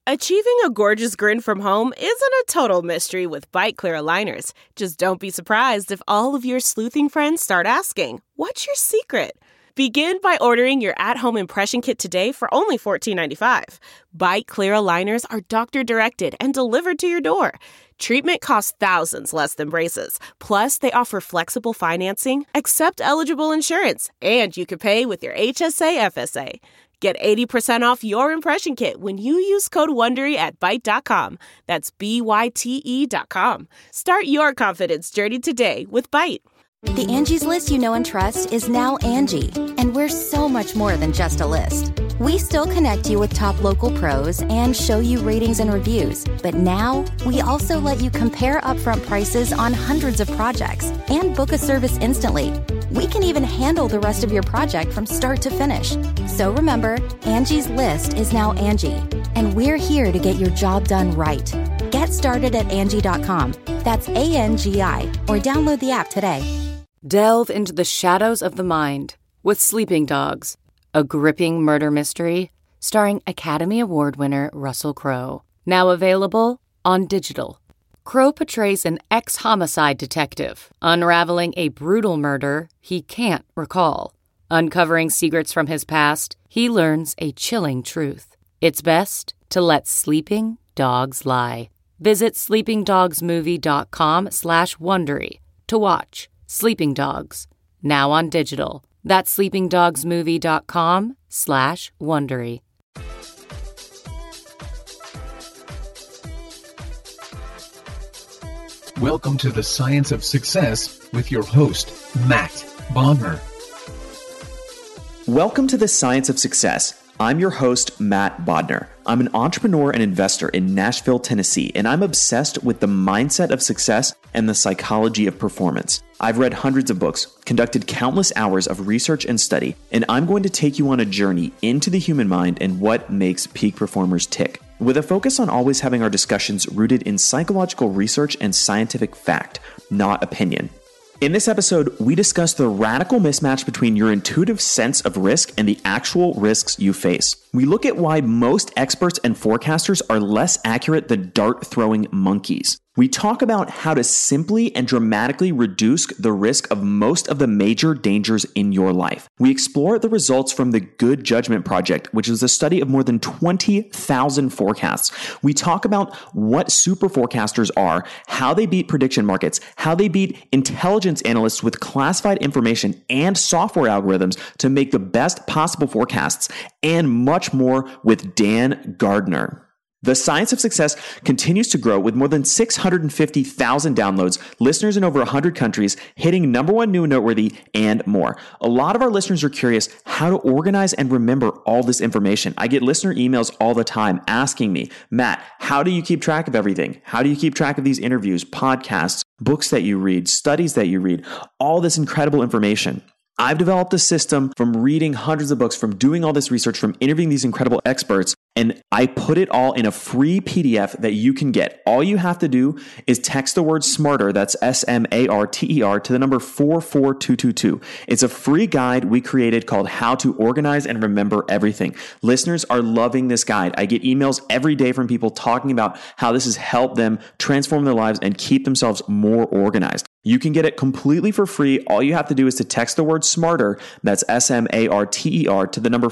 Achieving a gorgeous grin from home isn't a total mystery with Byte Clear aligners. Just don't be surprised if all of your sleuthing friends start asking, "What's your secret?" Begin by ordering your at-home impression kit today for only $14.95. Byte Clear aligners are doctor-directed and delivered to your door. Treatment costs thousands less than braces. Plus, they offer flexible financing, accept eligible insurance, and you can pay with your HSA FSA. Get 80% off your impression kit when you use code WONDERY at Byte.com. That's BYTE.com. Start your confidence journey today with Byte. The Angie's List you know and trust is now Angie, and we're so much more than just a list. We still connect you with top local pros and show you ratings and reviews, but now we also let you compare upfront prices on hundreds of projects and book a service instantly. We can even handle the rest of your project from start to finish. So remember, Angie's List is now Angie, and we're here to get your job done right. Get started at Angie.com. That's ANGI, or download the app today. Delve into the shadows of the mind with Sleeping Dogs, a gripping murder mystery starring Academy Award winner Russell Crowe. Now available on digital. Crowe portrays an ex-homicide detective unraveling a brutal murder he can't recall. Uncovering secrets from his past, he learns a chilling truth. It's best to let sleeping dogs lie. Visit sleepingdogsmovie.com/Wondery to watch Sleeping Dogs, now on digital. That's sleepingdogsmovie.com/Wondery. Welcome to the Science of Success with your host, Matt Bodmer. Welcome to the Science of Success. I'm your host, Matt Bodner. I'm an entrepreneur and investor in Nashville, Tennessee, and I'm obsessed with the mindset of success and the psychology of performance. I've read hundreds of books, conducted countless hours of research and study, and I'm going to take you on a journey into the human mind and what makes peak performers tick, with a focus on always having our discussions rooted in psychological research and scientific fact, not opinion. In this episode, we discuss the radical mismatch between your intuitive sense of risk and the actual risks you face. We look at why most experts and forecasters are less accurate than dart-throwing monkeys. We talk about how to simply and dramatically reduce the risk of most of the major dangers in your life. We explore the results from the Good Judgment Project, which is a study of more than 20,000 forecasts. We talk about what super forecasters are, how they beat prediction markets, how they beat intelligence analysts with classified information and software algorithms to make the best possible forecasts, and much more with Dan Gardner. The Science of Success continues to grow with more than 650,000 downloads, listeners in over 100 countries, hitting #1 new and noteworthy, and more. A lot of our listeners are curious how to organize and remember all this information. I get listener emails all the time asking me, Matt, how do you keep track of everything? How do you keep track of these interviews, podcasts, books that you read, studies that you read, all this incredible information? I've developed a system from reading hundreds of books, from doing all this research, from interviewing these incredible experts, and I put it all in a free PDF that you can get. All you have to do is text the word SMARTER, that's SMARTER, to the number 44222. It's a free guide we created called How to Organize and Remember Everything. Listeners are loving this guide. I get emails every day from people talking about how this has helped them transform their lives and keep themselves more organized. You can get it completely for free. All you have to do is to text the word SMARTER, that's SMARTER, to the number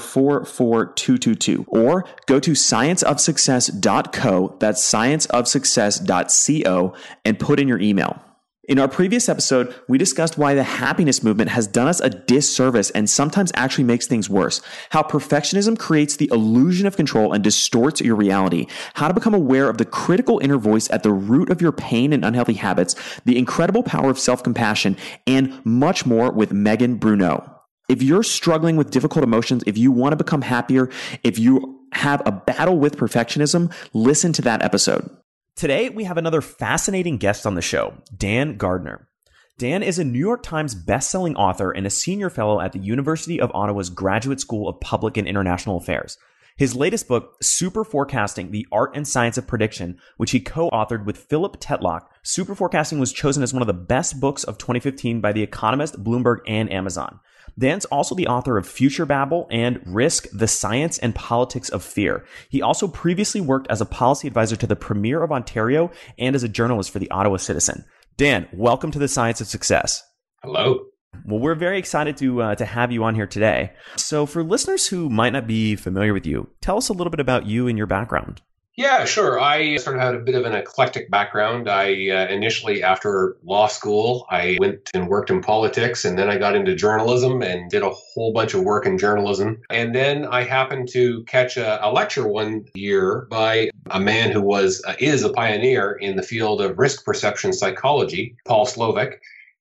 44222, or go to scienceofsuccess.co, that's scienceofsuccess.co, and put in your email. In our previous episode, we discussed why the happiness movement has done us a disservice and sometimes actually makes things worse. How perfectionism creates the illusion of control and distorts your reality. How to become aware of the critical inner voice at the root of your pain and unhealthy habits. The incredible power of self-compassion, and much more with Megan Bruno. If you're struggling with difficult emotions, if you want to become happier, if you have a battle with perfectionism, listen to that episode. Today, we have another fascinating guest on the show, Dan Gardner. Dan is a New York Times bestselling author and a senior fellow at the University of Ottawa's Graduate School of Public and International Affairs. His latest book, Super Forecasting, The Art and Science of Prediction, which he co-authored with Philip Tetlock, Super Forecasting was chosen as one of the best books of 2015 by The Economist, Bloomberg, and Amazon. Dan's also the author of Future Babble and Risk, the Science and Politics of Fear. He also previously worked as a policy advisor to the Premier of Ontario and as a journalist for the Ottawa Citizen. Dan, welcome to the Science of Success. Hello. Well, we're very excited to have you on here today. So for listeners who might not be familiar with you, tell us a little bit about you and your background. Yeah, sure. I sort of had a bit of an eclectic background. I initially, after law school, I went and worked in politics, and then I got into journalism and did a whole bunch of work in journalism. And then I happened to catch a lecture one year by a man who is a pioneer in the field of risk perception psychology, Paul Slovic.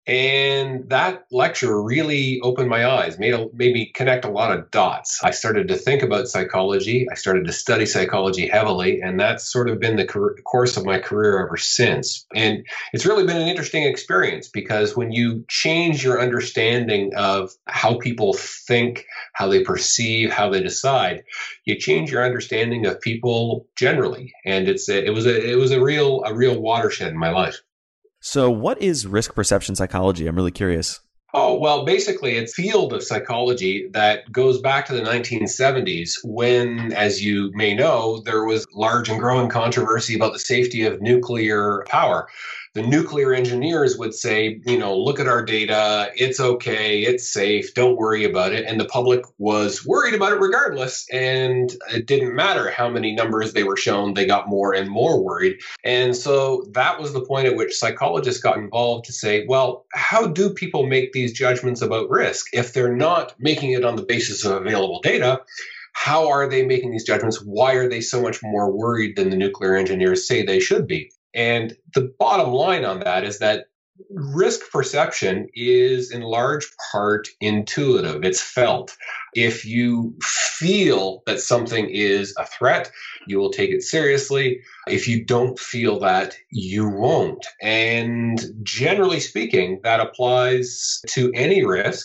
And that lecture really opened my eyes, made me connect a lot of dots. I started to think about psychology. I started to study psychology heavily, and that's sort of been the course of my career ever since. And it's really been an interesting experience because when you change your understanding of how people think, how they perceive, how they decide, you change your understanding of people generally. And it was a real watershed in my life. So what is risk perception psychology? I'm really curious. Oh, well, basically, it's a field of psychology that goes back to the 1970s when, as you may know, there was large and growing controversy about the safety of nuclear power. The nuclear engineers would say, look at our data. It's okay. It's safe. Don't worry about it. And the public was worried about it regardless. And it didn't matter how many numbers they were shown. They got more and more worried. And so that was the point at which psychologists got involved to say, well, how do people make these judgments about risk? If they're not making it on the basis of available data, how are they making these judgments? Why are they so much more worried than the nuclear engineers say they should be? And the bottom line on that is that risk perception is in large part intuitive. It's felt. If you feel that something is a threat, you will take it seriously. If you don't feel that, you won't. And generally speaking, that applies to any risk.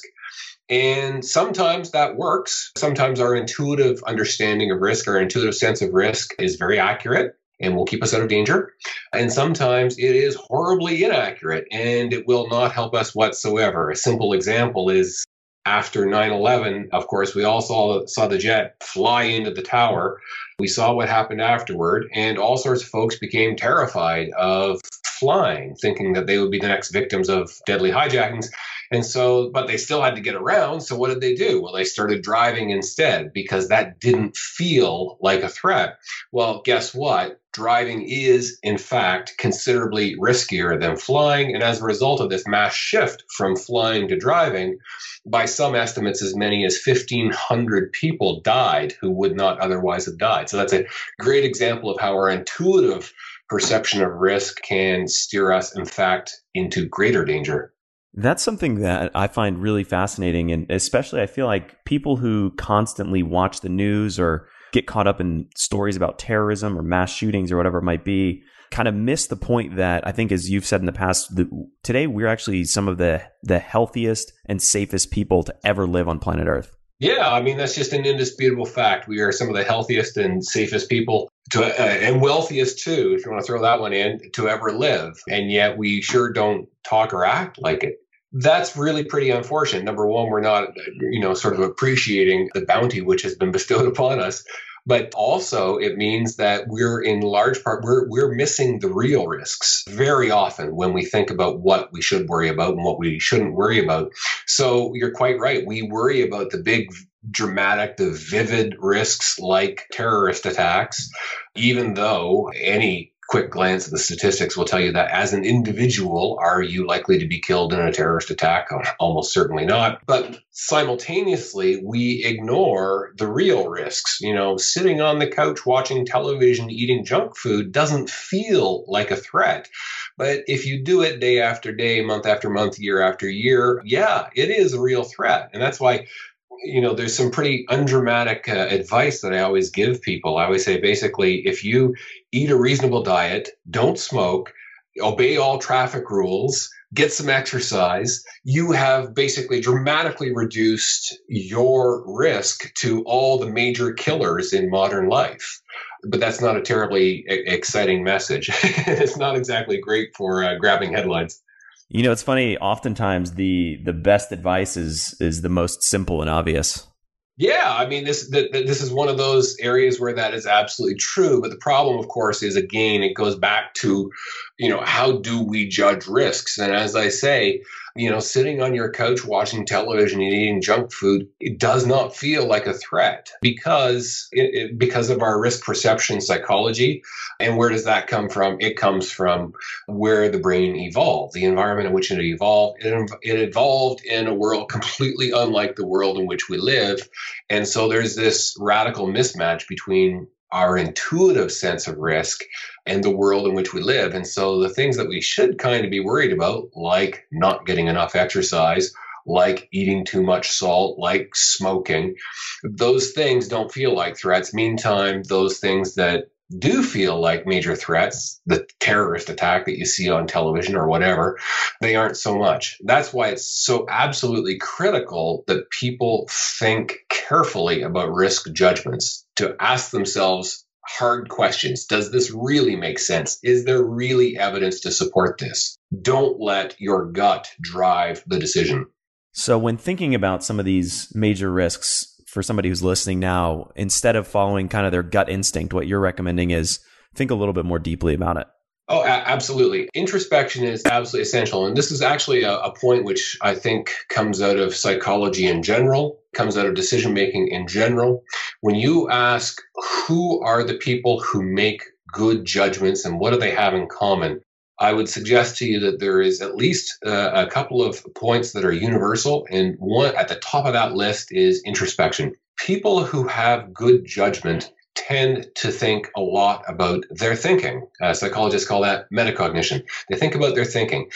And sometimes that works. Sometimes our intuitive understanding of risk, our intuitive sense of risk is very accurate and will keep us out of danger. And sometimes it is horribly inaccurate and it will not help us whatsoever. A simple example is after 9/11, of course, we all saw the jet fly into the tower. We saw what happened afterward, and all sorts of folks became terrified of flying, thinking that they would be the next victims of deadly hijackings. And so, but they still had to get around. So what did they do? Well, they started driving instead because that didn't feel like a threat. Well, guess what? Driving is, in fact, considerably riskier than flying. And as a result of this mass shift from flying to driving, by some estimates, as many as 1,500 people died who would not otherwise have died. So that's a great example of how our intuitive perception of risk can steer us, in fact, into greater danger. That's something that I find really fascinating. And especially I feel like people who constantly watch the news or get caught up in stories about terrorism or mass shootings or whatever it might be, kind of miss the point that I think, as you've said in the past, today we're actually some of the healthiest and safest people to ever live on planet Earth. Yeah, I mean, that's just an indisputable fact. We are some of the healthiest and safest people and wealthiest too, if you want to throw that one in, to ever live. And yet we sure don't talk or act like it. That's really pretty unfortunate. Number one, we're not, sort of appreciating the bounty which has been bestowed upon us. But also it means that we're in large part, we're missing the real risks very often when we think about what we should worry about and what we shouldn't worry about. So you're quite right. We worry about the big, dramatic, the vivid risks like terrorist attacks, even though any quick glance at the statistics will tell you that as an individual, are you likely to be killed in a terrorist attack? Almost certainly not. But simultaneously, we ignore the real risks. Sitting on the couch, watching television, eating junk food doesn't feel like a threat. But if you do it day after day, month after month, year after year, yeah, it is a real threat. And that's why there's some pretty undramatic advice that I always give people. I always say, basically, if you eat a reasonable diet, don't smoke, obey all traffic rules, get some exercise, you have basically dramatically reduced your risk to all the major killers in modern life. But that's not a terribly exciting message. It's not exactly great for grabbing headlines. You know, it's funny. Oftentimes, the best advice is the most simple and obvious. Yeah, I mean, this is one of those areas where that is absolutely true. But the problem, of course, is, again, it goes back to, how do we judge risks? And as I say, sitting on your couch watching television and eating junk food, it does not feel like a threat because of our risk perception psychology. And where does that come from? It comes from where the brain evolved, the environment in which it evolved. It evolved in a world completely unlike the world in which we live. And so there's this radical mismatch between our intuitive sense of risk and the world in which we live. And so the things that we should kind of be worried about, like not getting enough exercise, like eating too much salt, like smoking, those things don't feel like threats. Meantime, those things that do feel like major threats, the terrorist attack that you see on television or whatever, they aren't so much. That's why it's so absolutely critical that people think carefully about risk judgments, to ask themselves hard questions. Does this really make sense? Is there really evidence to support this? Don't let your gut drive the decision. So when thinking about some of these major risks, for somebody who's listening now, instead of following kind of their gut instinct, what you're recommending is think a little bit more deeply about it. Oh, absolutely. Introspection is absolutely essential. And this is actually a point which I think comes out of psychology in general, comes out of decision-making in general. When you ask who are the people who make good judgments and what do they have in common, I would suggest to you that there is at least a couple of points that are universal. And one at the top of that list is introspection. People who have good judgment tend to think a lot about their thinking. Psychologists call that metacognition. They think about their thinking.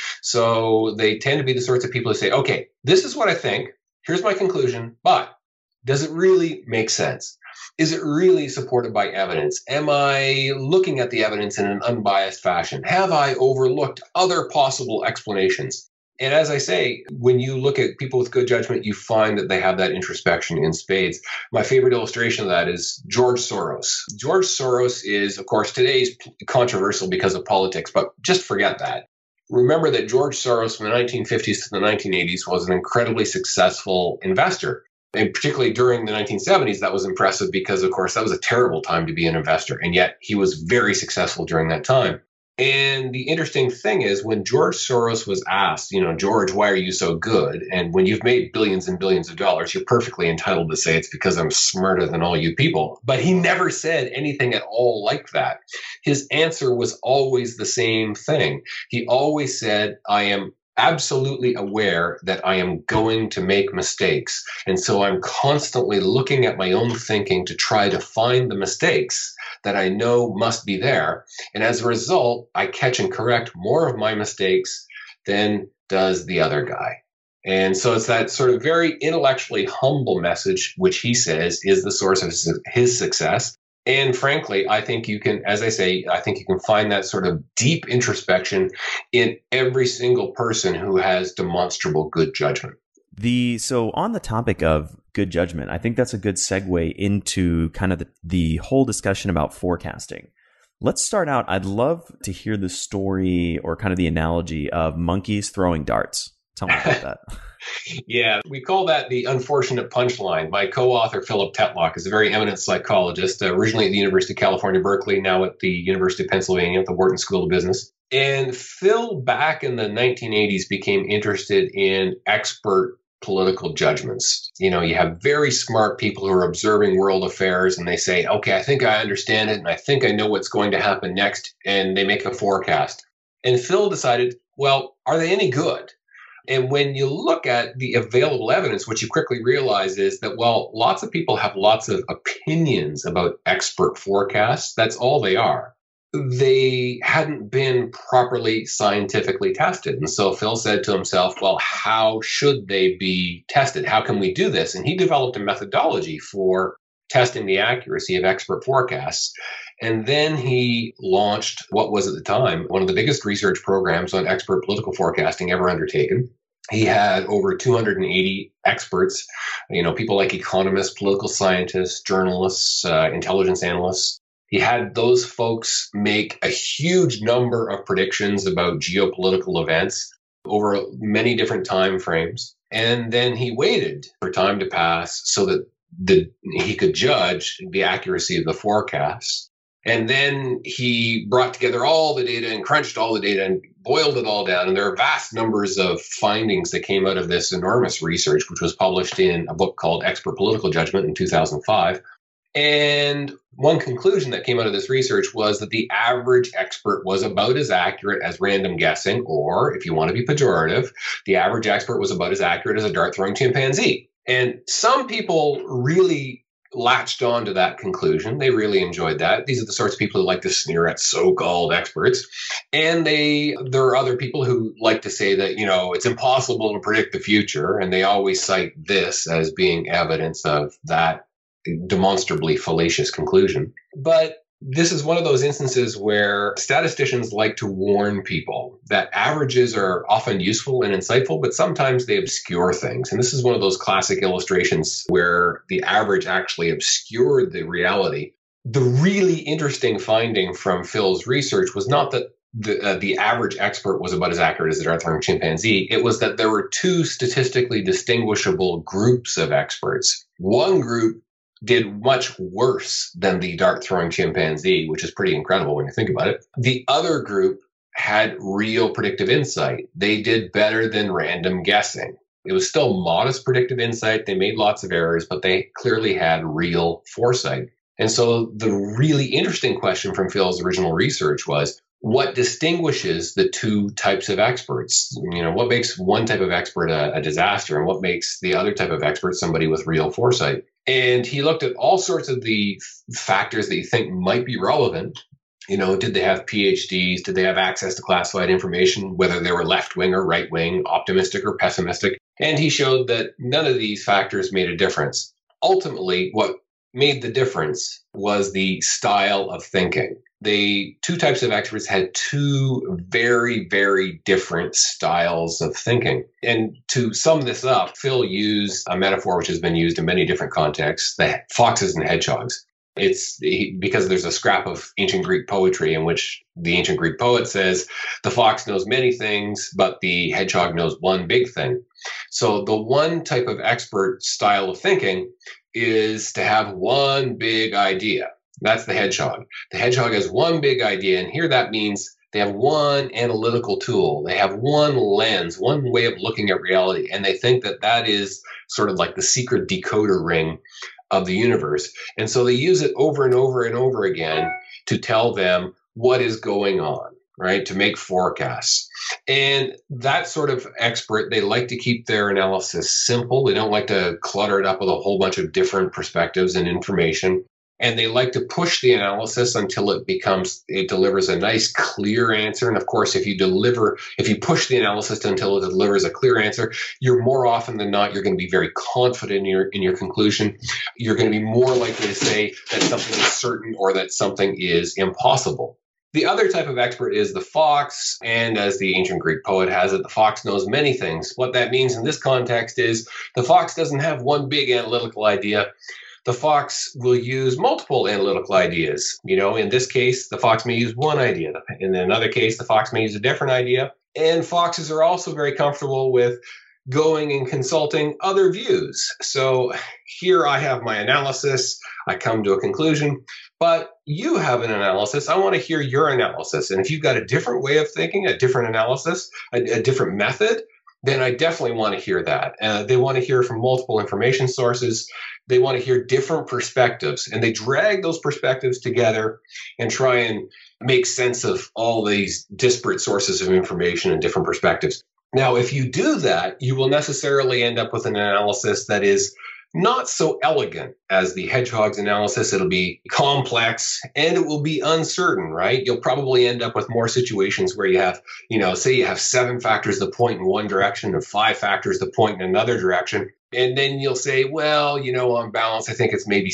So they tend to be the sorts of people who say, okay, this is what I think. Here's my conclusion, but does it really make sense? Is it really supported by evidence? Am I looking at the evidence in an unbiased fashion? Have I overlooked other possible explanations? And as I say, when you look at people with good judgment, you find that they have that introspection in spades. My favorite illustration of that is George Soros. George Soros is, of course, today's controversial because of politics, but just forget that. Remember that George Soros from the 1950s to the 1980s was an incredibly successful investor. And particularly during the 1970s, that was impressive because, of course, that was a terrible time to be an investor. And yet he was very successful during that time. And the interesting thing is when George Soros was asked, George, why are you so good? And when you've made billions and billions of dollars, you're perfectly entitled to say it's because I'm smarter than all you people. But he never said anything at all like that. His answer was always the same thing. He always said, I am absolutely aware that I am going to make mistakes. And so I'm constantly looking at my own thinking to try to find the mistakes that I know must be there. And as a result, I catch and correct more of my mistakes than does the other guy. And so it's that sort of very intellectually humble message, which he says is the source of his success. And frankly, I think you can, as I say, I think you can find that sort of deep introspection in every single person who has demonstrable good judgment. So on the topic of good judgment, I think that's a good segue into kind of the whole discussion about forecasting. Let's start out. I'd love to hear the story or kind of the analogy of monkeys throwing darts. Tell me about that. Yeah, we call that the unfortunate punchline. My co-author, Philip Tetlock, is a very eminent psychologist, originally at the University of California, Berkeley, now at the University of Pennsylvania at the Wharton School of Business. And Phil, back in the 1980s, became interested in expert political judgments. You have very smart people who are observing world affairs and they say, okay, I think I understand it and I think I know what's going to happen next. And they make a forecast. And Phil decided, well, are they any good? And when you look at the available evidence, what you quickly realize is that, well, lots of people have lots of opinions about expert forecasts. That's all they are. They hadn't been properly scientifically tested. And so Phil said to himself, well, how should they be tested? How can we do this? And he developed a methodology for testing the accuracy of expert forecasts. And then he launched what was at the time one of the biggest research programs on expert political forecasting ever undertaken. He had over 280 experts, people like economists, political scientists, journalists, intelligence analysts. He had those folks make a huge number of predictions about geopolitical events. over many different time frames. And then he waited for time to pass so that he could judge the accuracy of the forecasts. And then he brought together all the data and crunched all the data and boiled it all down. And there are vast numbers of findings that came out of this enormous research, which was published in a book called Expert Political Judgment in 2005. And one conclusion that came out of this research was that the average expert was about as accurate as random guessing, or if you want to be pejorative, the average expert was about as accurate as a dart-throwing chimpanzee. And some people really latched on to that conclusion. They really enjoyed that. These are the sorts of people who like to sneer at so-called experts. And there are other people who like to say that, it's impossible to predict the future. And they always cite this as being evidence of that demonstrably fallacious conclusion. But this is one of those instances where statisticians like to warn people that averages are often useful and insightful, but sometimes they obscure things. And this is one of those classic illustrations where the average actually obscured the reality. The really interesting finding from Phil's research was not that the average expert was about as accurate as a dart-throwing chimpanzee. It was that there were two statistically distinguishable groups of experts. One group did much worse than the dart-throwing chimpanzee, which is pretty incredible when you think about it. The other group had real predictive insight. They did better than random guessing. It was still modest predictive insight. They made lots of errors, but they clearly had real foresight. And so the really interesting question from Phil's original research was, what distinguishes the two types of experts? What makes one type of expert a disaster, and what makes the other type of expert somebody with real foresight? And he looked at all sorts of the factors that you think might be relevant. Did they have PhDs? Did they have access to classified information, whether they were left-wing or right-wing, optimistic or pessimistic? And he showed that none of these factors made a difference. Ultimately, what made the difference was the style of thinking. The two types of experts had two very, very different styles of thinking. And to sum this up, Phil used a metaphor which has been used in many different contexts, the foxes and hedgehogs. It's because there's a scrap of ancient Greek poetry in which the ancient Greek poet says, the fox knows many things, but the hedgehog knows one big thing. So the one type of expert style of thinking is to have one big idea. That's the hedgehog. The hedgehog has one big idea, and here that means they have one analytical tool. They have one lens, one way of looking at reality, and they think that that is sort of like the secret decoder ring of the universe. And so they use it over and over and over again to tell them what is going on, right? To make forecasts. And that sort of expert, they like to keep their analysis simple. They don't like to clutter it up with a whole bunch of different perspectives and information. And they like to push the analysis until it delivers a nice, clear answer. And of course, if you push the analysis until it delivers a clear answer, you're more often than not, you're going to be very confident in your conclusion. You're going to be more likely to say that something is certain or that something is impossible. The other type of expert is the fox, and as the ancient Greek poet has it, the fox knows many things. What that means in this context is the fox doesn't have one big analytical idea. The fox will use multiple analytical ideas. In this case, the fox may use one idea. In another case, the fox may use a different idea. And foxes are also very comfortable with going and consulting other views. So here I have my analysis. I come to a conclusion, but you have an analysis. I want to hear your analysis. And if you've got a different way of thinking, a different analysis, a different method, then I definitely want to hear that. They want to hear from multiple information sources. They want to hear different perspectives, and they drag those perspectives together and try and make sense of all these disparate sources of information and different perspectives. Now, if you do that, you will necessarily end up with an analysis that is not so elegant as the hedgehog's analysis. It'll be complex and it will be uncertain, right? You'll probably end up with more situations where you have, say you have 7 factors that point in one direction and 5 factors that point in another direction. And then you'll say, well, on balance, I think it's maybe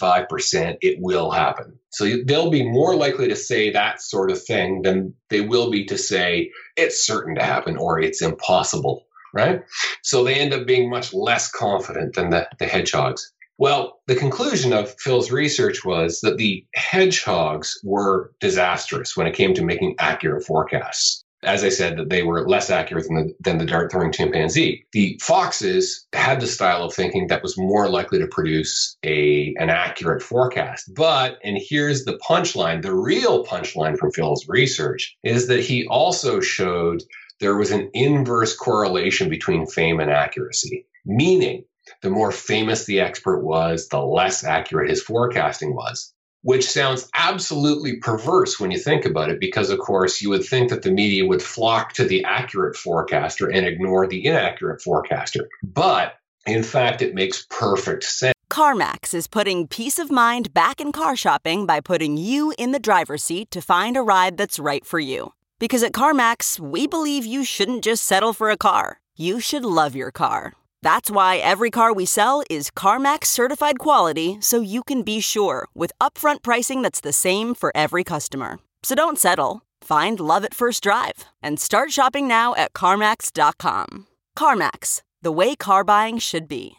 65%. It will happen. So they'll be more likely to say that sort of thing than they will be to say it's certain to happen or it's impossible. Right? So they end up being much less confident than the hedgehogs. Well, the conclusion of Phil's research was that the hedgehogs were disastrous when it came to making accurate forecasts. As I said, that they were less accurate than the dart-throwing chimpanzee. The foxes had the style of thinking that was more likely to produce an accurate forecast. But, and here's the punchline, the real punchline from Phil's research is that he also showed there was an inverse correlation between fame and accuracy, meaning the more famous the expert was, the less accurate his forecasting was. Which sounds absolutely perverse when you think about it, because, of course, you would think that the media would flock to the accurate forecaster and ignore the inaccurate forecaster. But, in fact, it makes perfect sense. CarMax is putting peace of mind back in car shopping by putting you in the driver's seat to find a ride that's right for you. Because at CarMax, we believe you shouldn't just settle for a car. You should love your car. That's why every car we sell is CarMax certified quality, so you can be sure with upfront pricing that's the same for every customer. So don't settle. Find love at first drive and start shopping now at CarMax.com. CarMax, the way car buying should be.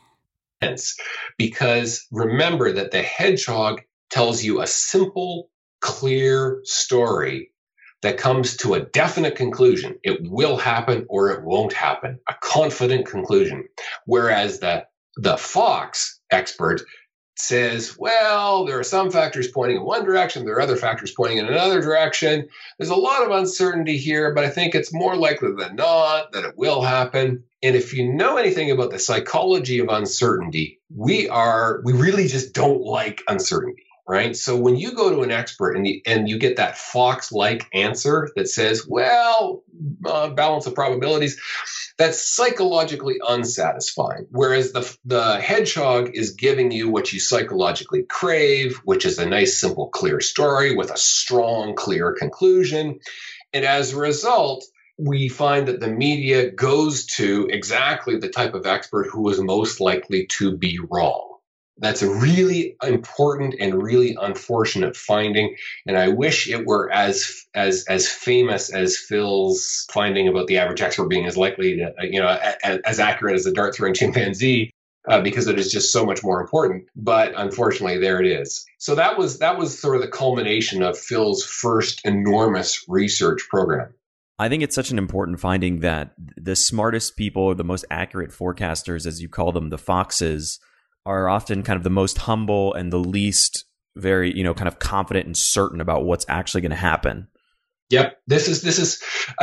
Because remember that the hedgehog tells you a simple, clear story that comes to a definite conclusion. It will happen or it won't happen, a confident conclusion. Whereas the fox expert says, well, there are some factors pointing in one direction, there are other factors pointing in another direction. There's a lot of uncertainty here, but I think it's more likely than not that it will happen. And if you know anything about the psychology of uncertainty, we really just don't like uncertainty. Right. So when you go to an expert and you get that fox-like answer that says, well, balance of probabilities, that's psychologically unsatisfying. Whereas the hedgehog is giving you what you psychologically crave, which is a nice, simple, clear story with a strong, clear conclusion. And as a result, we find that the media goes to exactly the type of expert who is most likely to be wrong. That's a really important and really unfortunate finding, and I wish it were as famous as Phil's finding about the average expert being as likely to, as accurate as a dart-throwing chimpanzee, because it is just so much more important. But unfortunately, there it is. So that was sort of the culmination of Phil's first enormous research program. I think it's such an important finding that the smartest people, or the most accurate forecasters, as you call them, the foxes, are often kind of the most humble and the least very, kind of confident and certain about what's actually going to happen. Yep. This is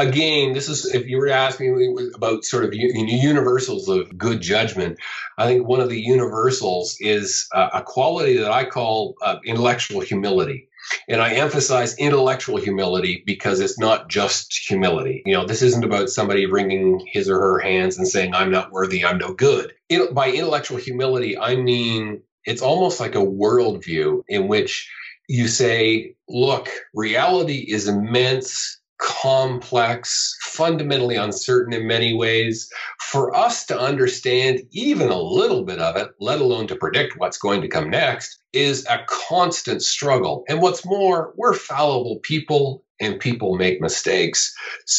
if you were to ask me about sort of universals of good judgment, I think one of the universals is a quality that I call intellectual humility. And I emphasize intellectual humility because it's not just humility. This isn't about somebody wringing his or her hands and saying, I'm not worthy, I'm no good. By intellectual humility, I mean, it's almost like a worldview in which you say, look, reality is immense, complex, fundamentally uncertain in many ways. For us to understand even a little bit of it, let alone to predict what's going to come next, is a constant struggle. And what's more, we're fallible people and people make mistakes.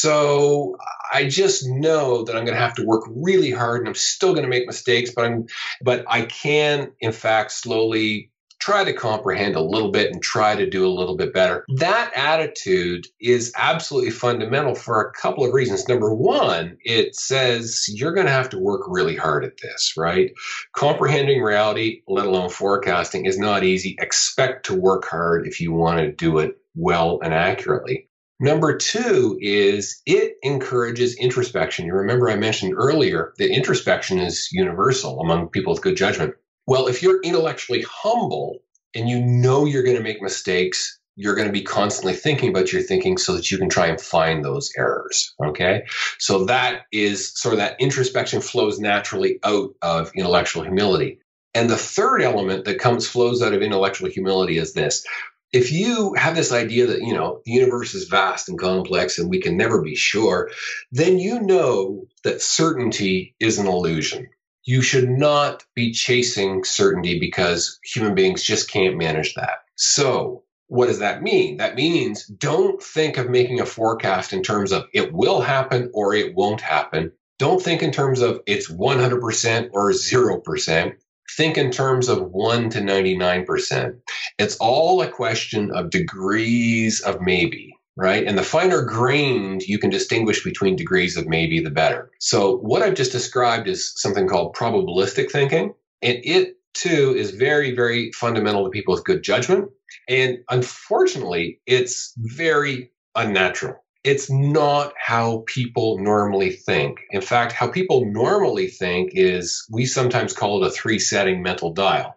So I just know that I'm going to have to work really hard and I'm still going to make mistakes, but I can, in fact, slowly try to comprehend a little bit and try to do a little bit better. That attitude is absolutely fundamental for a couple of reasons. Number one, it says you're going to have to work really hard at this, right? Comprehending reality, let alone forecasting, is not easy. Expect to work hard if you want to do it well and accurately. Number two is it encourages introspection. You remember I mentioned earlier that introspection is universal among people with good judgment. Well, if you're intellectually humble and you know you're going to make mistakes, you're going to be constantly thinking about your thinking so that you can try and find those errors. Okay. So that is sort of that introspection flows naturally out of intellectual humility. And the third element that flows out of intellectual humility is this. If you have this idea that, the universe is vast and complex and we can never be sure, then you know that certainty is an illusion. You should not be chasing certainty because human beings just can't manage that. So what does that mean? That means don't think of making a forecast in terms of it will happen or it won't happen. Don't think in terms of it's 100% or 0%. Think in terms of 1 to 99%. It's all a question of degrees of maybe. right? And the finer grained you can distinguish between degrees of maybe, the better. So what I've just described is something called probabilistic thinking. And it too is very, very fundamental to people with good judgment. And unfortunately, it's very unnatural. It's not how people normally think. In fact, how people normally think is, we sometimes call it a 3-setting mental dial.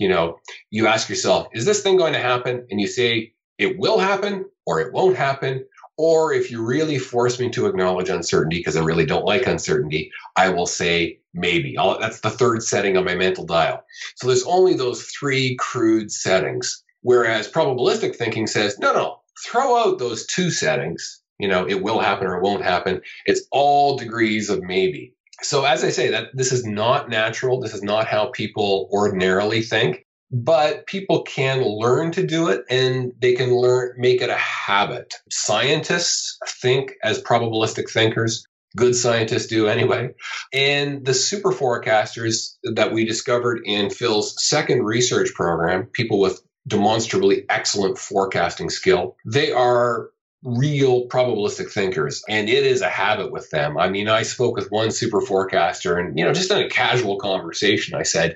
You ask yourself, is this thing going to happen? And you say, it will happen, or it won't happen. Or if you really force me to acknowledge uncertainty, because I really don't like uncertainty, I will say maybe. That's the 3rd setting on my mental dial. So there's only those 3 crude settings. Whereas probabilistic thinking says, no, throw out those 2 settings. It will happen or it won't happen. It's all degrees of maybe. So as I say, that this is not natural. This is not how people ordinarily think. But people can learn to do it, and they can make it a habit. Scientists think as probabilistic thinkers. Good scientists do anyway. And the super forecasters that we discovered in Phil's 2nd research program, people with demonstrably excellent forecasting skill, they are real probabilistic thinkers, and it is a habit with them. I mean, I spoke with one super forecaster, and just in a casual conversation, I said,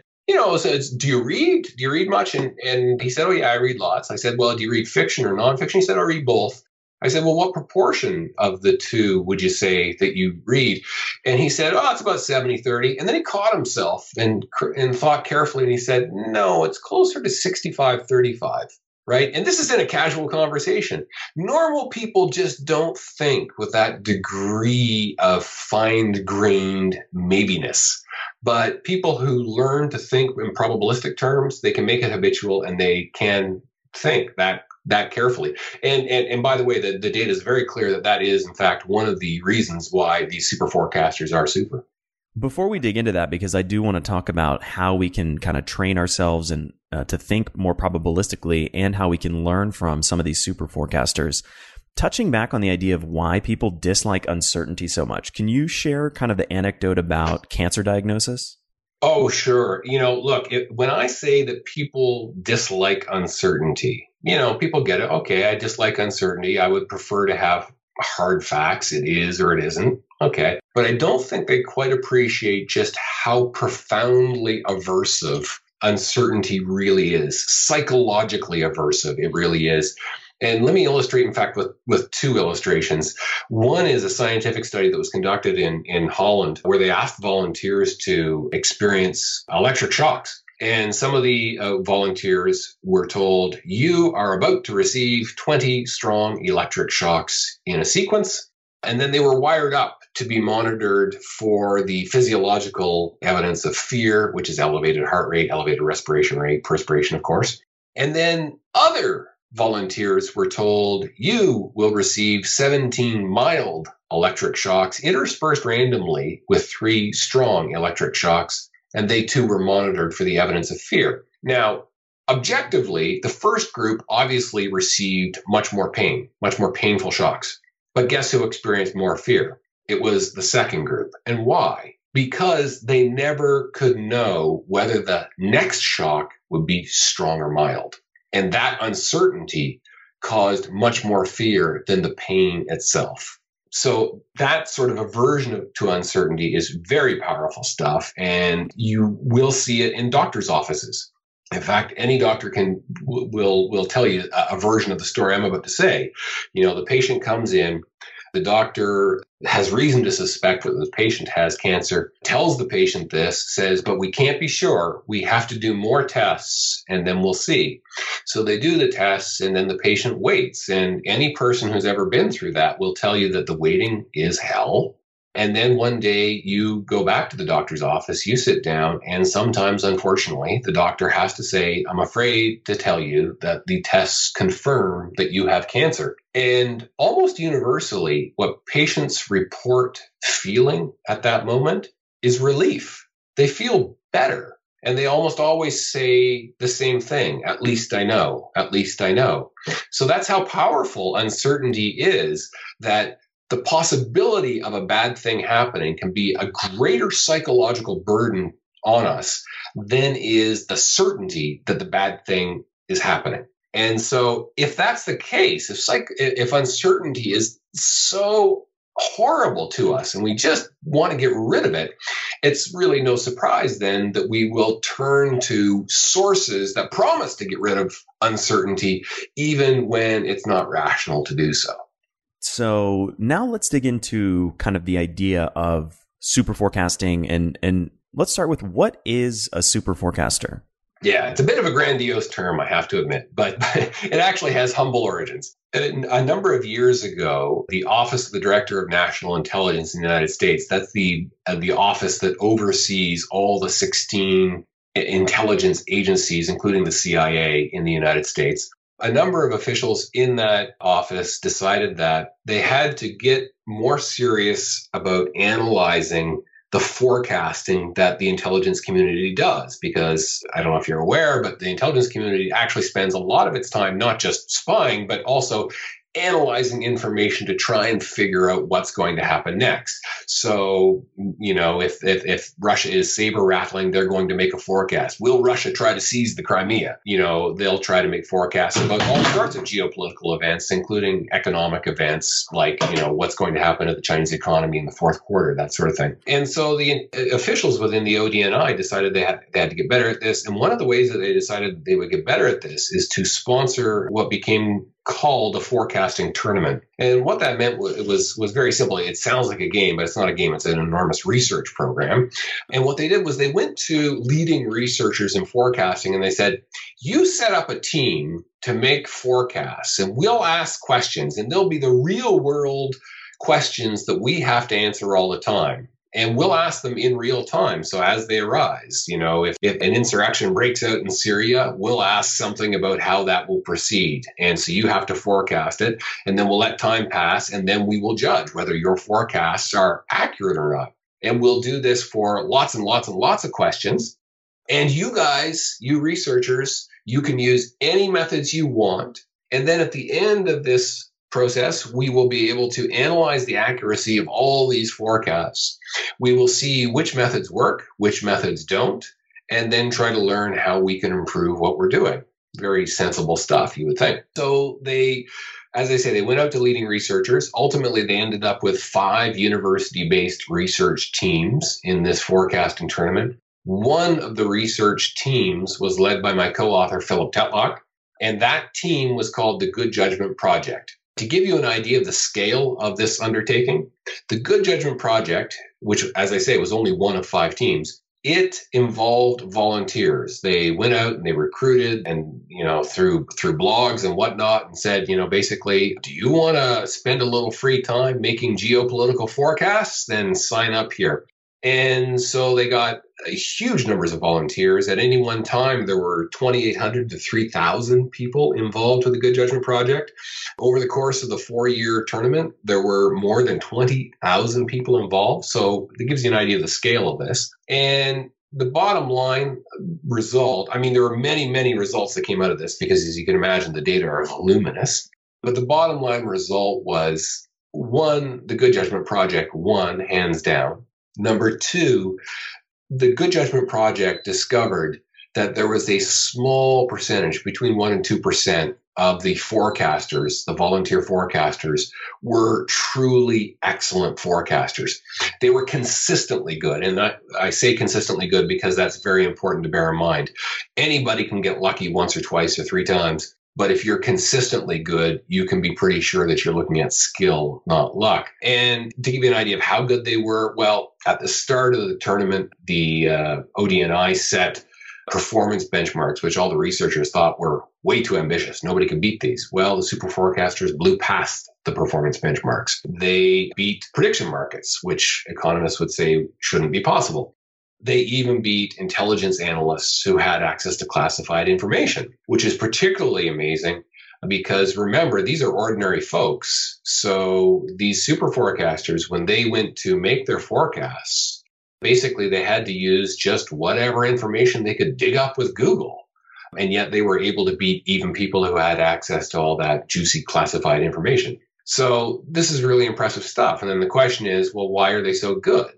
do you read? Do you read much? And he said, oh, yeah, I read lots. I said, well, do you read fiction or nonfiction? He said, I read both. I said, well, what proportion of the 2 would you say that you read? And he said, oh, it's about 70-30. And then he caught himself and thought carefully, and he said, no, it's closer to 65-35. Right? And this is in a casual conversation. Normal people just don't think with that degree of fine-grained maybiness. But people who learn to think in probabilistic terms, they can make it habitual, and they can think that carefully. And by the way, the data is very clear that is, in fact, one of the reasons why these super forecasters are super. Before we dig into that, because I do want to talk about how we can kind of train ourselves and to think more probabilistically, and how we can learn from some of these super forecasters. Touching back on the idea of why people dislike uncertainty so much, can you share kind of the anecdote about cancer diagnosis? Oh, sure. Look, when I say that people dislike uncertainty, people get it. Okay, I dislike uncertainty. I would prefer to have hard facts. It is or it isn't. Okay. But I don't think they quite appreciate just how profoundly aversive uncertainty really is. Psychologically aversive, it really is. And let me illustrate, in fact, with 2 illustrations. One is a scientific study that was conducted in Holland, where they asked volunteers to experience electric shocks. And some of the volunteers were told, you are about to receive 20 strong electric shocks in a sequence. And then they were wired up to be monitored for the physiological evidence of fear, which is elevated heart rate, elevated respiration rate, perspiration, of course. And then other volunteers were told, you will receive 17 mild electric shocks interspersed randomly with 3 strong electric shocks. And they too were monitored for the evidence of fear. Now, objectively, the first group obviously received much more pain, much more painful shocks. But guess who experienced more fear? It was the second group. And why? Because they never could know whether the next shock would be strong or mild. And that uncertainty caused much more fear than the pain itself. So that sort of aversion to uncertainty is very powerful stuff. And you will see it in doctors' offices. In fact, any doctor will tell you a version of the story I'm about to say. The patient comes in, the doctor has reason to suspect that the patient has cancer, tells the patient this, says, but we can't be sure. We have to do more tests, and then we'll see. So they do the tests, and then the patient waits. And any person who's ever been through that will tell you that the waiting is hell. And then one day you go back to the doctor's office, you sit down, and sometimes, unfortunately, the doctor has to say, I'm afraid to tell you that the tests confirm that you have cancer. And almost universally, what patients report feeling at that moment is relief. They feel better. And they almost always say the same thing. At least I know. At least I know. So that's how powerful uncertainty is, that the possibility of a bad thing happening can be a greater psychological burden on us than is the certainty that the bad thing is happening. And so if that's the case, if uncertainty is so horrible to us and we just want to get rid of it, it's really no surprise then that we will turn to sources that promise to get rid of uncertainty, even when it's not rational to do so. So now let's dig into kind of the idea of super forecasting, and let's start with, what is a super forecaster? Yeah, it's a bit of a grandiose term, I have to admit, but it actually has humble origins. A number of years ago, the Office of the Director of National Intelligence in the United States, that's the office that oversees all the 16 intelligence agencies, including the CIA in the United States. A number of officials in that office decided that they had to get more serious about analyzing the forecasting that the intelligence community does, because I don't know if you're aware, but the intelligence community actually spends a lot of its time not just spying, but also analyzing information to try and figure out what's going to happen next. So, if Russia is saber rattling, they're going to make a forecast. Will Russia try to seize the Crimea? They'll try to make forecasts about all sorts of geopolitical events, including economic events, like, what's going to happen to the Chinese economy in the fourth quarter, that sort of thing. And so the officials within the ODNI decided they had to get better at this. And one of the ways that they decided they would get better at this is to sponsor what became called a forecasting tournament. And what that meant was very simple. It sounds like a game, but it's not a game. It's an enormous research program. And what they did was they went to leading researchers in forecasting and they said, you set up a team to make forecasts and we'll ask questions, and they'll be the real world questions that we have to answer all the time. And we'll ask them in real time. So as they arise, if an insurrection breaks out in Syria, we'll ask something about how that will proceed. And so you have to forecast it, and then we'll let time pass, and then we will judge whether your forecasts are accurate or not. And we'll do this for lots and lots and lots of questions. And you guys, you researchers, you can use any methods you want. And then at the end of this process, we will be able to analyze the accuracy of all these forecasts. We will see which methods work, which methods don't, and then try to learn how we can improve what we're doing. Very sensible stuff, you would think. So as I say, they went out to leading researchers. Ultimately, they ended up with 5 university-based research teams in this forecasting tournament. One of the research teams was led by my co-author, Philip Tetlock, and that team was called the Good Judgment Project. To give you an idea of the scale of this undertaking, the Good Judgment Project, which, as I say, was only one of 5 teams, it involved volunteers. They went out and they recruited and, through blogs and whatnot, and said, basically, do you want to spend a little free time making geopolitical forecasts? Then sign up here. And so they got huge numbers of volunteers. At any one time, there were 2,800 to 3,000 people involved with the Good Judgment Project. Over the course of the 4-year tournament, there were more than 20,000 people involved. So it gives you an idea of the scale of this. And the bottom line result, there were many, many results that came out of this because, as you can imagine, the data are voluminous. But the bottom line result was, 1, the Good Judgment Project won, hands down. Number 2, the Good Judgment Project discovered that there was a small percentage, between 1% and 2%, of the forecasters, the volunteer forecasters, were truly excellent forecasters. They were consistently good. And I say consistently good because that's very important to bear in mind. Anybody can get lucky once or twice or 3 times. But if you're consistently good, you can be pretty sure that you're looking at skill, not luck. And to give you an idea of how good they were, well, at the start of the tournament, the ODNI set performance benchmarks, which all the researchers thought were way too ambitious. Nobody could beat these. Well, the super forecasters blew past the performance benchmarks. They beat prediction markets, which economists would say shouldn't be possible. They even beat intelligence analysts who had access to classified information, which is particularly amazing because, remember, these are ordinary folks. So these super forecasters, when they went to make their forecasts, basically they had to use just whatever information they could dig up with Google. And yet they were able to beat even people who had access to all that juicy classified information. So this is really impressive stuff. And then the question is, well, why are they so good?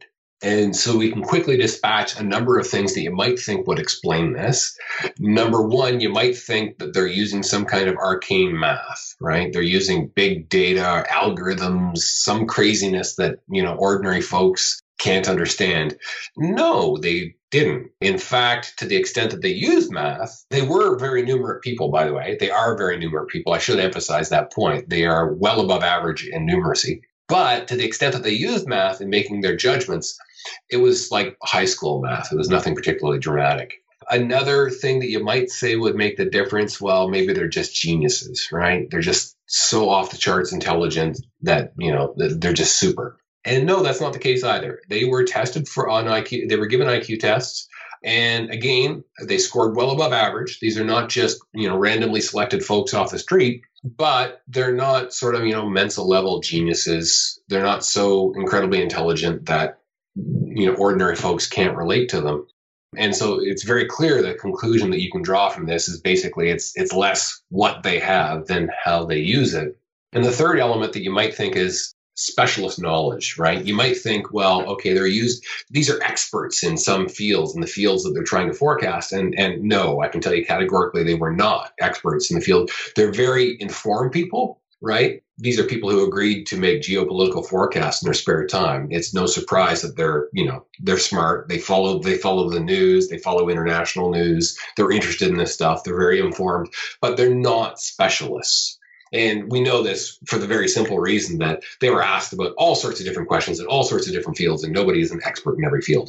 And so we can quickly dispatch a number of things that you might think would explain this. Number one, you might think that they're using some kind of arcane math, right? They're using big data, algorithms, some craziness that, ordinary folks can't understand. No, they didn't. In fact, to the extent that they used math, they were very numerate people, by the way. They are very numerate people. I should emphasize that point. They are well above average in numeracy. But to the extent that they used math in making their judgments, it was like high school math. It was nothing particularly dramatic. Another thing that you might say would make the difference, well, maybe they're just geniuses, right? They're just so off the charts intelligent that, they're just super. And no, that's not the case either. They were tested on IQ. They were given IQ tests. And again, they scored well above average. These are not just, randomly selected folks off the street, but they're not sort of, Mensa level geniuses. They're not so incredibly intelligent that, ordinary folks can't relate to them. And so it's very clear the conclusion that you can draw from this is basically it's less what they have than how they use it. And the third element that you might think is specialist knowledge, right? You might think, well, okay, these are experts in some fields, in the fields that they're trying to forecast. And no, I can tell you categorically, they were not experts in the field. They're very informed people, right? These are people who agreed to make geopolitical forecasts in their spare time. It's no surprise that they're smart. They follow the news. They follow international news. They're interested in this stuff. They're very informed, but they're not specialists. And we know this for the very simple reason that they were asked about all sorts of different questions in all sorts of different fields, and nobody is an expert in every field.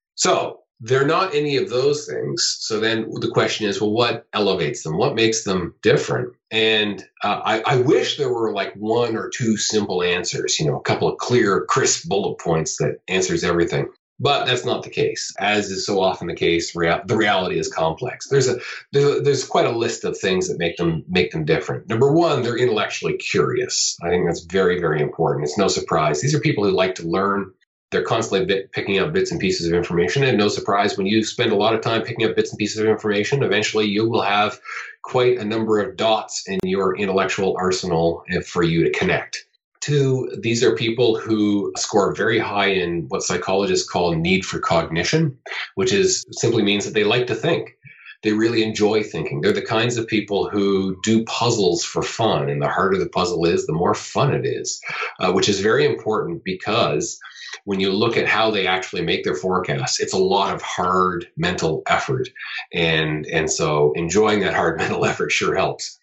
So they're not any of those things. So then the question is, well, what elevates them? What makes them different? And I wish there were like one or two simple answers, a couple of clear, crisp bullet points that answers everything. But that's not the case. As is so often the case, the reality is complex. There's quite a list of things that make them different. Number one, they're intellectually curious. I think that's very, very important. It's no surprise. These are people who like to learn. They're constantly picking up bits and pieces of information. And no surprise, when you spend a lot of time picking up bits and pieces of information, eventually you will have quite a number of dots in your intellectual arsenal for you to connect. Two, these are people who score very high in what psychologists call need for cognition, which simply means that they like to think. They really enjoy thinking. They're the kinds of people who do puzzles for fun. And the harder the puzzle is, the more fun it is, which is very important because when you look at how they actually make their forecasts, it's a lot of hard mental effort. And so enjoying that hard mental effort sure helps.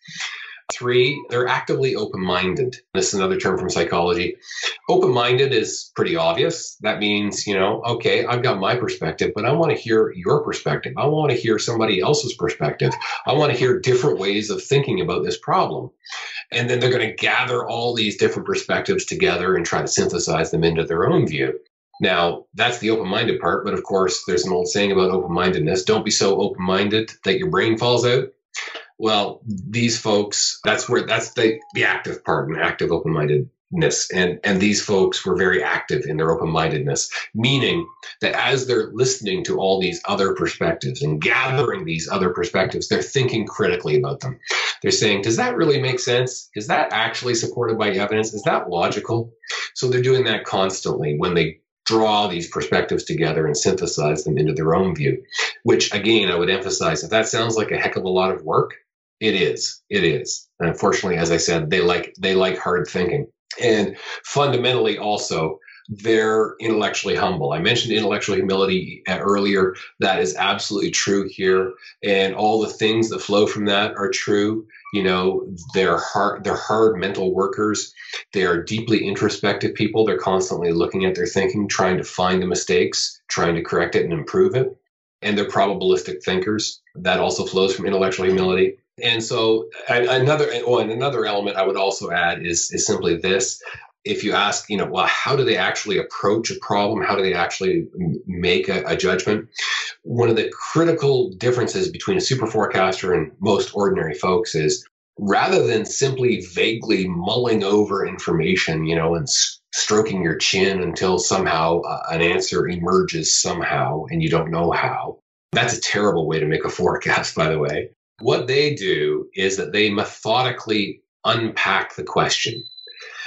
Three, they're actively open-minded. This is another term from psychology. Open-minded is pretty obvious. That means, okay, I've got my perspective, but I want to hear your perspective. I want to hear somebody else's perspective. I want to hear different ways of thinking about this problem. And then they're going to gather all these different perspectives together and try to synthesize them into their own view. Now, that's the open-minded part, but of course, there's an old saying about open-mindedness. Don't be so open-minded that your brain falls out. Well, these folks, that's the active part, an active open-mindedness. And these folks were very active in their open-mindedness, meaning that as they're listening to all these other perspectives and gathering these other perspectives, they're thinking critically about them. They're saying, does that really make sense? Is that actually supported by evidence? Is that logical? So they're doing that constantly when they draw these perspectives together and synthesize them into their own view, which again, I would emphasize, if that sounds like a heck of a lot of work, it is. And unfortunately, as I said, they like hard thinking. And fundamentally also, they're intellectually humble. I mentioned intellectual humility earlier. That is absolutely true here. And all the things that flow from that are true. They're hard mental workers. They are deeply introspective people. They're constantly looking at their thinking, trying to find the mistakes, trying to correct it and improve it. And they're probabilistic thinkers. That also flows from intellectual humility. And so another element I would also add is simply this. If you ask, well, how do they actually approach a problem? How do they actually make a judgment? One of the critical differences between a super forecaster and most ordinary folks is rather than simply vaguely mulling over information, and stroking your chin until somehow an answer emerges somehow and you don't know how. That's a terrible way to make a forecast, by the way. What they do is that they methodically unpack the question.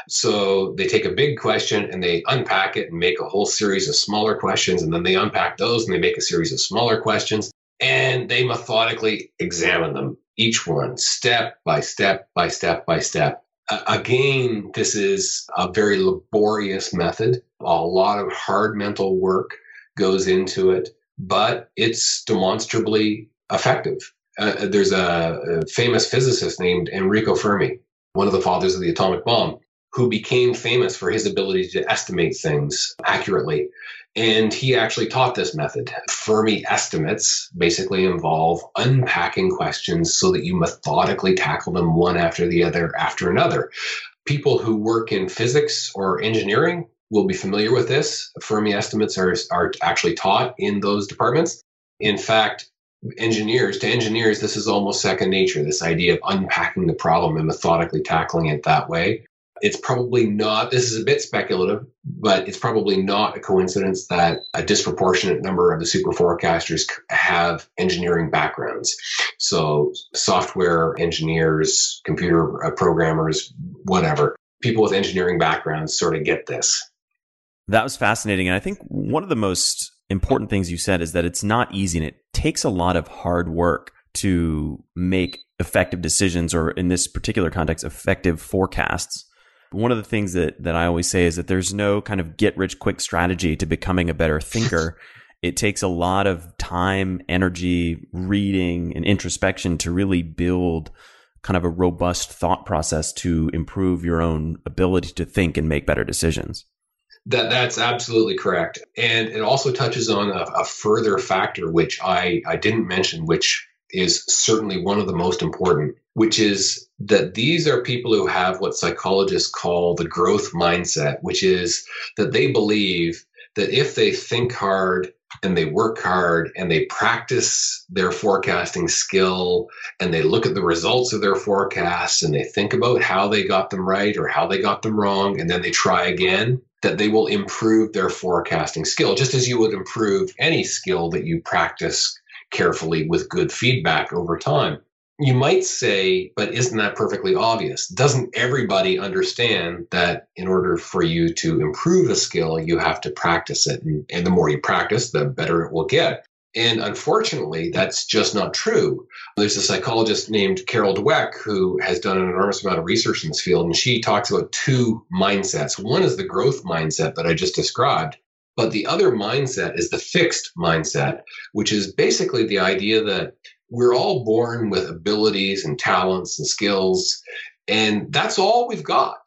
So they take a big question and they unpack it and make a whole series of smaller questions. And then they unpack those and they make a series of smaller questions. And they methodically examine them, each one, step by step by step by step. Again, this is a very laborious method. A lot of hard mental work goes into it, but it's demonstrably effective. There's a famous physicist named Enrico Fermi, one of the fathers of the atomic bomb, who became famous for his ability to estimate things accurately. And he actually taught this method. Fermi estimates basically involve unpacking questions so that you methodically tackle them one after the other after another. People who work in physics or engineering will be familiar with this. Fermi estimates are actually taught in those departments. In fact, to engineers, this is almost second nature, this idea of unpacking the problem and methodically tackling it that way. It's probably not, this is a bit speculative, but it's probably not a coincidence that a disproportionate number of the super forecasters have engineering backgrounds. So software engineers, computer programmers, whatever, people with engineering backgrounds sort of get this. That was fascinating. And I think one of the most important things you said is that it's not easy and it takes a lot of hard work to make effective decisions, or in this particular context, effective forecasts. One of the things that I always say is that there's no kind of get rich quick strategy to becoming a better thinker. It takes a lot of time, energy, reading, and introspection to really build kind of a robust thought process to improve your own ability to think and make better decisions. That's absolutely correct. And it also touches on a further factor, which I didn't mention, which is certainly one of the most important, which is that these are people who have what psychologists call the growth mindset, which is that they believe that if they think hard and they work hard and they practice their forecasting skill and they look at the results of their forecasts and they think about how they got them right or how they got them wrong, and then they try again, that they will improve their forecasting skill, just as you would improve any skill that you practice carefully with good feedback over time. You might say, but isn't that perfectly obvious? Doesn't everybody understand that in order for you to improve a skill, you have to practice it? And the more you practice, the better it will get. And unfortunately, that's just not true. There's a psychologist named Carol Dweck who has done an enormous amount of research in this field, and she talks about two mindsets. One is the growth mindset that I just described, but the other mindset is the fixed mindset, which is basically the idea that we're all born with abilities and talents and skills, and that's all we've got.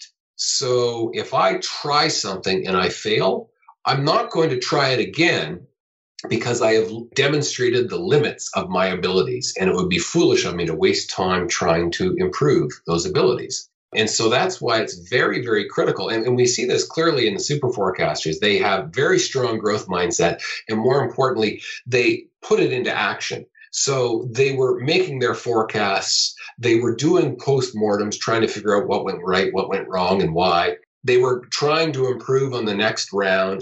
So if I try something and I fail, I'm not going to try it again because I have demonstrated the limits of my abilities, and it would be foolish of me to waste time trying to improve those abilities. And so that's why it's very, very critical. And we see this clearly in the super forecasters. They have very strong growth mindset. And more importantly, they put it into action. So they were making their forecasts. They were doing postmortems, trying to figure out what went right, what went wrong, and why. They were trying to improve on the next round,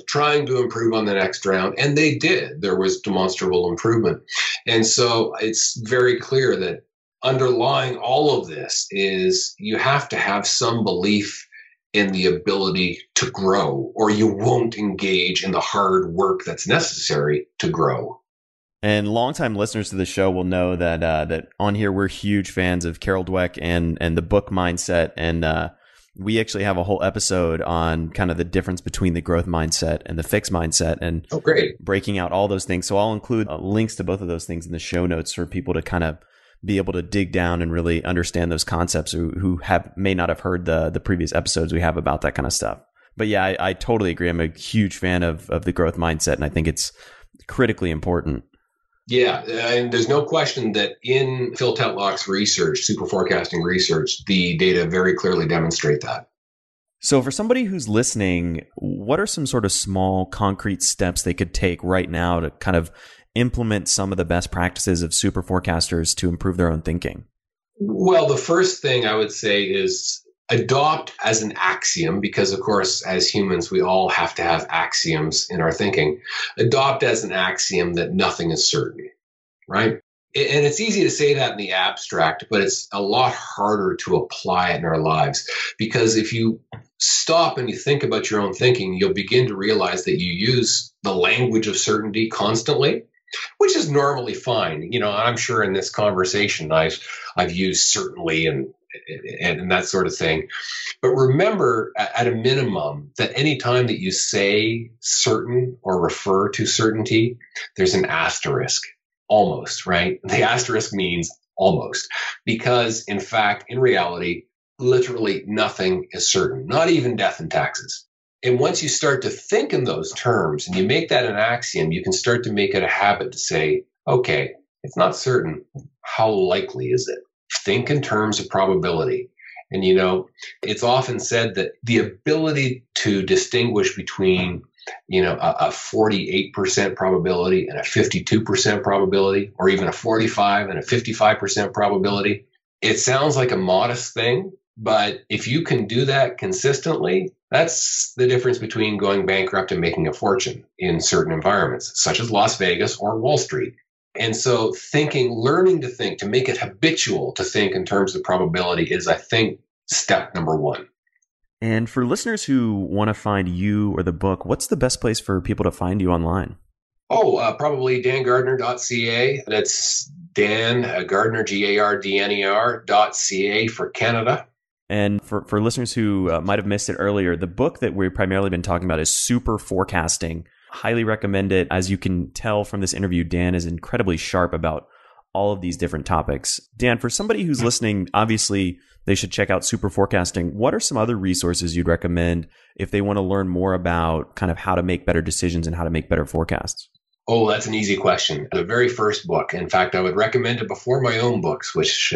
and they did. There was demonstrable improvement. And so it's very clear that underlying all of this is you have to have some belief in the ability to grow, or you won't engage in the hard work that's necessary to grow. And longtime listeners to the show will know that that on here we're huge fans of Carol Dweck and the book Mindset, and we actually have a whole episode on kind of the difference between the growth mindset and the fixed mindset, and breaking out all those things. So I'll include links to both of those things in the show notes for people to kind of be able to dig down and really understand those concepts who may not have heard the previous episodes we have about that kind of stuff. But yeah, I totally agree. I'm a huge fan of the growth mindset, and I think it's critically important. Yeah, and there's no question that in Phil Tetlock's research, super forecasting research, the data very clearly demonstrate that. So for somebody who's listening, what are some sort of small, concrete steps they could take right now to kind of implement some of the best practices of super forecasters to improve their own thinking? Well, the first thing I would say is adopt as an axiom, because of course, as humans, we all have to have axioms in our thinking. Adopt as an axiom that nothing is certain, right? And it's easy to say that in the abstract, but it's a lot harder to apply it in our lives. Because if you stop and you think about your own thinking, you'll begin to realize that you use the language of certainty constantly, which is normally fine. I'm sure in this conversation, I've used certainly and that sort of thing. But remember, at a minimum, that any time that you say certain or refer to certainty, there's an asterisk, almost, right? The asterisk means almost, because in fact, in reality, literally nothing is certain, not even death and taxes. And once you start to think in those terms and you make that an axiom, you can start to make it a habit to say, okay, it's not certain. How likely is it? Think in terms of probability. And, it's often said that the ability to distinguish between, a 48% probability and a 52% probability, or even a 45 and a 55% probability, it sounds like a modest thing. But if you can do that consistently, that's the difference between going bankrupt and making a fortune in certain environments, such as Las Vegas or Wall Street. And so learning to think, to make it habitual to think in terms of probability is, I think, step number one. And for listeners who want to find you or the book, what's the best place for people to find you online? Probably dangardner.ca. That's Dan Gardner, GARDNER.ca for Canada. And for listeners who might have missed it earlier, the book that we've primarily been talking about is Super Forecasting. Highly recommend it. As you can tell from this interview, Dan is incredibly sharp about all of these different topics. Dan, for somebody who's listening, obviously they should check out Super Forecasting. What are some other resources you'd recommend if they want to learn more about kind of how to make better decisions and how to make better forecasts? Oh, that's an easy question. The very first book. In fact, I would recommend it before my own books, which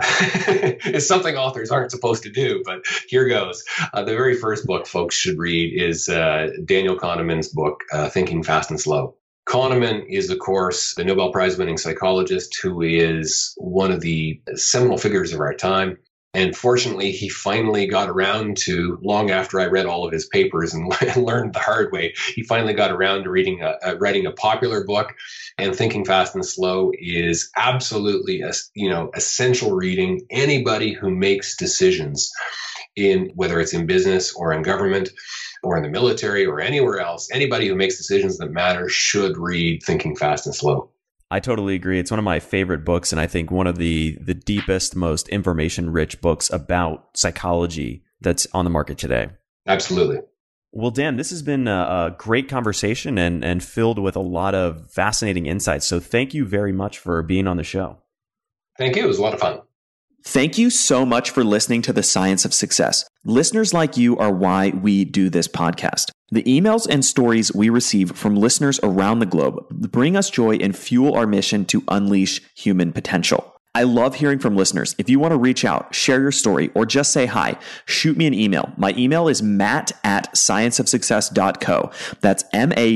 is something authors aren't supposed to do, but here goes. The very first book folks should read is Daniel Kahneman's book, Thinking Fast and Slow. Kahneman is, of course, the Nobel Prize-winning psychologist who is one of the seminal figures of our time. And fortunately, he finally got around to, long after I read all of his papers and learned the hard way, he finally got around to writing a popular book. And Thinking Fast and Slow is absolutely, essential reading. Anybody who makes decisions, whether it's in business or in government or in the military or anywhere else, anybody who makes decisions that matter should read Thinking Fast and Slow. I totally agree. It's one of my favorite books, and I think one of the deepest, most information-rich books about psychology that's on the market today. Absolutely. Well, Dan, this has been a great conversation and filled with a lot of fascinating insights. So thank you very much for being on the show. Thank you. It was a lot of fun. Thank you so much for listening to The Science of Success. Listeners like you are why we do this podcast. The emails and stories we receive from listeners around the globe bring us joy and fuel our mission to unleash human potential. I love hearing from listeners. If you want to reach out, share your story, or just say hi, shoot me an email. My email is matt@scienceofsuccess.co. That's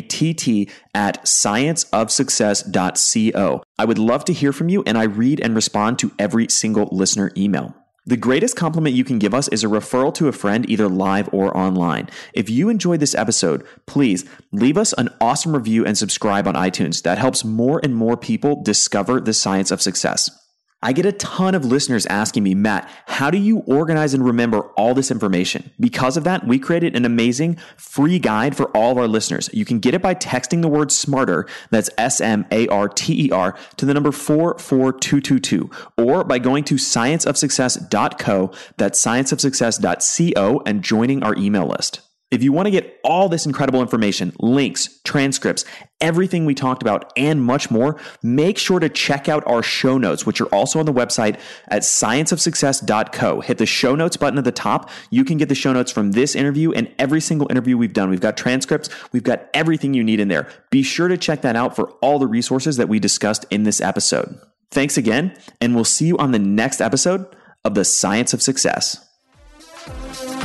matt@scienceofsuccess.co. I would love to hear from you, and I read and respond to every single listener email. The greatest compliment you can give us is a referral to a friend, either live or online. If you enjoyed this episode, please leave us an awesome review and subscribe on iTunes. That helps more and more people discover the science of success. I get a ton of listeners asking me, Matt, how do you organize and remember all this information? Because of that, we created an amazing free guide for all of our listeners. You can get it by texting the word SMARTER, that's SMARTER, to the number 44222, or by going to scienceofsuccess.co, that's scienceofsuccess.co, and joining our email list. If you want to get all this incredible information, links, transcripts, everything we talked about, and much more, make sure to check out our show notes, which are also on the website at scienceofsuccess.co. Hit the show notes button at the top. You can get the show notes from this interview and every single interview we've done. We've got transcripts. We've got everything you need in there. Be sure to check that out for all the resources that we discussed in this episode. Thanks again, and we'll see you on the next episode of The Science of Success.